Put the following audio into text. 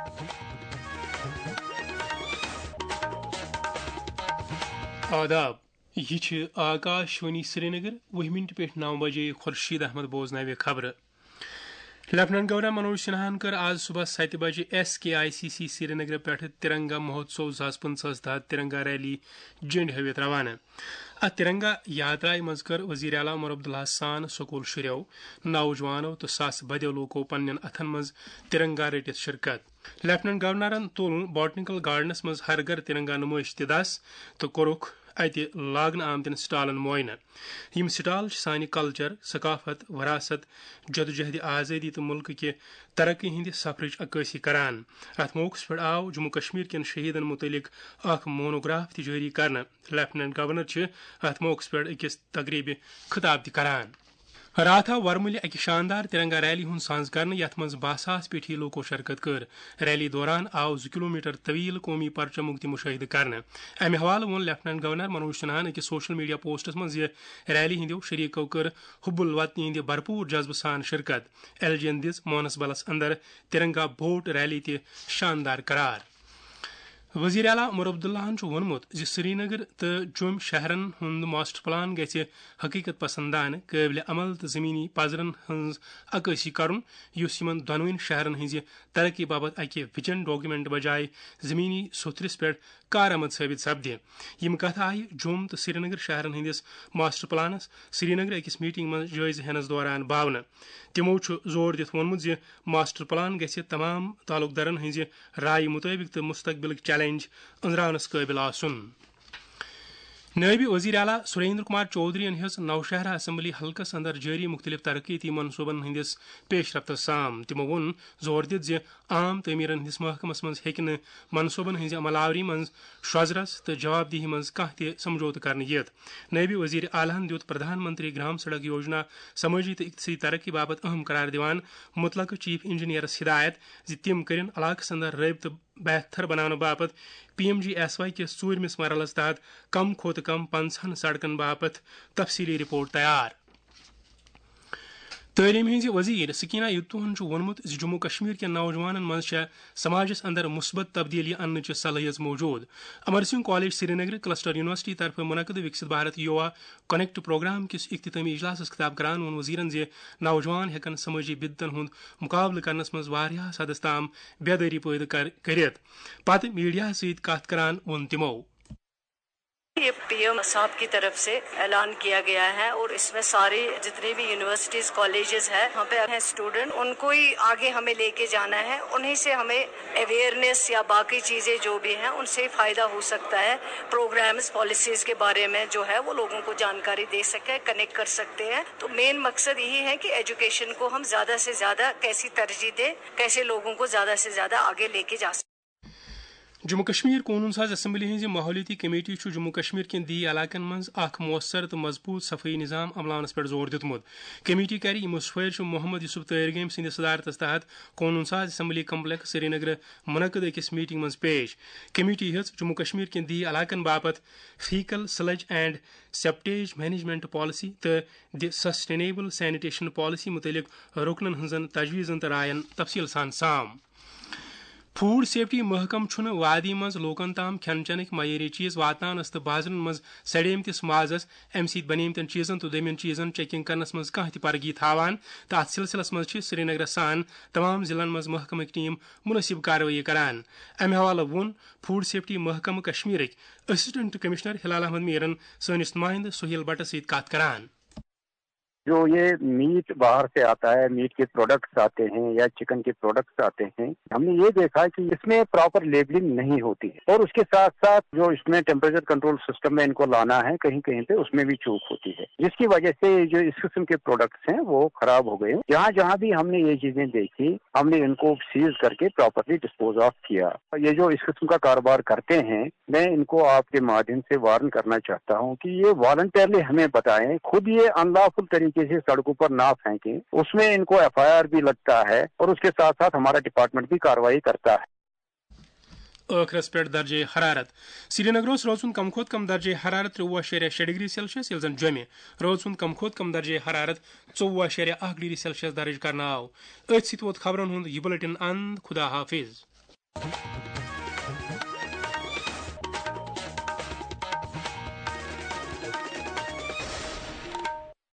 آداب یہ آکاشوانی سری نگر 10 پہ 9 بجے خورشید احمد بوزنو خبر لیفٹنٹ گورنر منوج سنہاہن کر آج صبح 7 بجے SKICC سری نگر پہ ترنگا مہوتسو 2015 تحت ترنگا ریلی جنڈ ہوت روانہ ات ترنگا یاترا مز کر وزیر اعلیٰ عمر عبداللہ سان سکول شریو نوجوانوں تو ساس بدیو لوکو پنن اتھن مز ترنگا رٹت شرکت لیفٹنٹ گورنرن تول باٹنیکل گارڈنس مز ہر گھر ترنگا نمائش دس تو کورک اتہ لاگنہ آمتن سٹالن معائنہ یم سٹال سانہ کلچر ثقافت وراثت جدوجہد آزادی تو ملک کے ترقی ہند سفرچ عکاسی کران ات موقع پہ آو جموں کشمیر کین شہیدن متعلق اخ مونوگراف تہ جاری کرنا لیفٹنٹ گورنر ات موقع پہ اکس تقریب خطاب تہ کران رات آو ورمل اکہ شاندار ترنگا ریلی ہند ساز کرنے یت مز 12,000 پیٹھی لوکو شرکت کر ریلی دوران آو 2 کلومیٹر طویل قومی پرچمک تہ مشاہدہ کرنے امہ حوالہ وون لیفٹنٹ گورنر منوج سنہاہن اکس سوشل میڈیا پوسٹس مز یہ ریلی ہندو شریکو کر حب الوطنی ہند بھرپور جذبہ سان شرکت ایل جی ین دِژ مانسبلس اندر ترنگا بوٹ ریلی تہ شاندار قرار وزیر اعلیٰ عمر عبداللہ وونمت سری نگر تو جوم شہرن ہند ماسٹر پلان گژھِ حقیقت پسندانہ قابل عمل تو زمینی پزرن ہز عکاسی کرن یس یمن دونوین شہرن ہز ترقی باپت اکہ وجن ڈاکیومنٹ بجائے زمینی سوتھرس پہ کارآمد ثابت سپدِ یم کتھ آئی جوم تو سری نگر شہرن ہندس ماسٹر پلانس سری نگر اکس میٹنگ من جائزہ ہینس دوران باونہ تمو زور دت وونمت ماسٹر پلان گژھِ تمام تعلق دارن ہز رائے مطابق تو مستقبلک چیلنج أنزراونس قابل آسن نائب وزیر اعلیٰ سریندر کمار چودھری ہز نوشہرہ اسمبلی حلقس اندر جاری مختلف ترقیتی منصوبن ہندس پیش رفت سام تمو وون زور دت عام تعمیرن ہندس محکمس مز ہیکہ منصوبن ہز عمل آوری مز شوزرس تو جواب دہی مز کانٛہہ تہ سمجھوتہ کرنے یت نائب وزیر اعلیٰ ہن دیت پردھان منتری گرام سڑک یوجنا سماجی تو اقتصادی ترقی باپت اہم قرار دیوان متعلقہ چیف انجینئرس ہدایت تم کرن علاقس اندر رابطہ بہتر بنانے باپت PMGSY کس 4مس مرحلس تحت کم کھوتہ کم 50 سڑکن باپت تفصیلی رپورٹ تیار تعلیم ہز وزیر سکینہ یتوہن وونمت جموں کشمیر کے نوجوانن مز سماجس اندر مثبت تبدیلی انچ صلاحیت موجود Amar Singh college Srinagar cluster university طرف منعقد وکست بھارت یووا کنیکٹ پروگرام کس اختتامی اجلاس خطاب کران وون وزیرن نوجوان ہیکن سماجی بدتن ہند مقابلہ کرنس مز واریاہس حدس تام بیداری پید کرت پتہ میڈیا ست کت کران وون تمو یہ PM صاحب کی طرف سے اعلان کیا گیا ہے اور اس میں سارے جتنے بھی یونیورسٹیز کالجز ہیں وہاں پہ ہیں اسٹوڈنٹ ان کو ہی آگے ہمیں لے کے جانا ہے انہیں سے ہمیں اویئرنیس یا باقی چیزیں جو بھی ہیں ان سے فائدہ ہو سکتا ہے پروگرامز پالیسیز کے بارے میں جو ہے وہ لوگوں کو جانکاری دے سکے کنیکٹ کر سکتے ہیں تو مین مقصد یہی ہے کہ ایجوکیشن کو ہم زیادہ سے زیادہ کیسی ترجیح دیں کیسے لوگوں کو زیادہ سے زیادہ آگے لے کے جا سکیں جموں کشمیر قونون ساز اسمبلی ہز ماحولیاتی کمیٹی جموں کشمیر کین دی علاقن مز اخ مؤثر تو مضبوط صفائی نظام عملانس پہ زور دتمت کمیٹی کر صفیر محمد یوسف تیرگیم سند صدارتس تحت قونون ساز اسمبلی کمپلیکس سری نگر منعقد اکس میٹنگ مز پیش کمیٹی ہز جموں کشمیر کین دی علاقن باپت faecal sludge and septage management policy تو دی سسٹینیبل سینیٹیشن پالیسی متعلق رکنن ہزن تجویزن تو رائن تفصیل سان سام فوڈ سیفٹی محکم وادی مز لوکن تام کھین چنک معیاری چیز واتنانس تو بازرن مز سڑیمتس مازس ام ست بنیمتن چیزن تو دمین چیزن چیکنگ کرنس مز کانٛہہ تہ پرگی تھاوان تو ات سلسلس مز سری نگر سان تمام ضلعن مز محکمک ٹیم مناسب کاروٲیی کران امہ حوالہ وون فوڈ سیفٹی محکمہ کشمیرک اسسٹنٹ کمشنر ہلال احمد میرن سنس نمائندہ سہیل بٹ ست کت کران جو یہ میٹ باہر سے آتا ہے میٹ کے پروڈکٹس آتے ہیں یا چکن کے پروڈکٹس آتے ہیں ہم نے یہ دیکھا کہ اس میں پراپر لیبلنگ نہیں ہوتی ہے اور اس کے ساتھ ساتھ جو اس میں ٹیمپریچر کنٹرول سسٹم میں ان کو لانا ہے کہیں کہیں پہ اس میں بھی چوک ہوتی ہے جس کی وجہ سے جو اس قسم کے پروڈکٹس ہیں وہ خراب ہو گئے جہاں جہاں بھی ہم نے یہ چیزیں دیکھی ہم نے ان کو سیز کر کے پراپرلی ڈسپوز آف کیا یہ جو اس قسم کا کاروبار کرتے ہیں میں ان کو آپ کے مادھیم سے وارن کرنا چاہتا ہوں کہ یہ والنٹیرلی ہمیں بتائیں خود یہ انلافل طریقے سے سڑکوں پر نہ پھینکیں اس میں ان کو FIR بھی لگتا ہے اور اس کے ساتھ ساتھ ہمارا ڈپارٹمنٹ بھی کارروائی کرتا ہے ٲخرس پٮ۪ٹھ درجے حرارت سری نگرس روز کم کھوت کم درجے حرارت 13.6 ڈگری سیلسیس ییٚلہِ زن جومہِ روز کم کھوت کم درجے حرارت 14.1 ڈگری سیلسیس درج کرنہٕ آو أتھۍ سۭتۍ ووت خبرن ہُنٛد یہِ بُلٹن اند خدا حافظ ہے.